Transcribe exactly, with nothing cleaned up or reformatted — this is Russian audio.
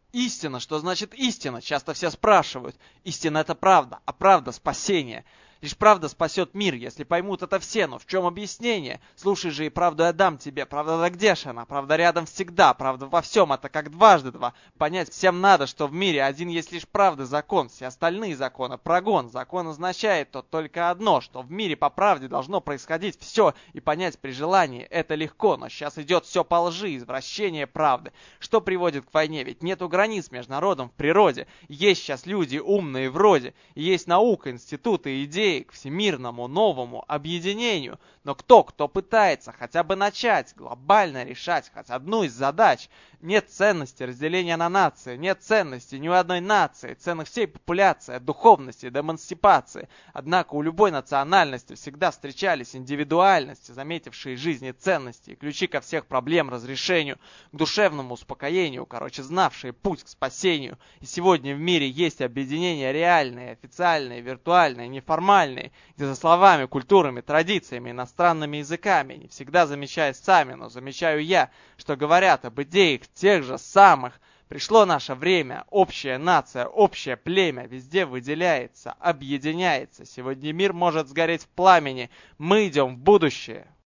Истина, что значит истина? Часто все спрашивают. Истина — это правда, а правда — спасение. Лишь правда спасет мир, если поймут это все, но в чем объяснение? Слушай же, и правду я дам тебе. Правда-то где ж она? Правда рядом всегда, правда во всем, это как дважды два. Понять всем надо, что в мире один есть лишь правда закон, все остальные законы прогон. Закон означает то только одно, что в мире по правде должно происходить все, и понять при желании это легко, но сейчас идет все по лжи, извращение правды. Что приводит к войне? Ведь нету границ между народом в природе. Есть сейчас люди умные вроде, есть наука, институты, идеи к всемирному новому объединению. Но кто, кто пытается хотя бы начать глобально решать хоть одну из задач? Нет ценности разделения на нации, нет ценности ни у одной нации, ценность всей популяции, от духовности до эмансипации. Однако у любой национальности всегда встречались индивидуальности, заметившие жизни ценности и ключи ко всех проблем разрешению, к душевному успокоению, короче, знавшие путь к спасению. И сегодня в мире есть объединения реальные, официальные, виртуальные, неформальные, где за словами, культурами, традициями, иностранными языками, не всегда замечая сами, но замечаю я, что говорят об идеях тех же самых. Пришло наше время, общая нация, общее племя везде выделяется, объединяется. Сегодня мир может сгореть в пламени. Мы идем в будущее.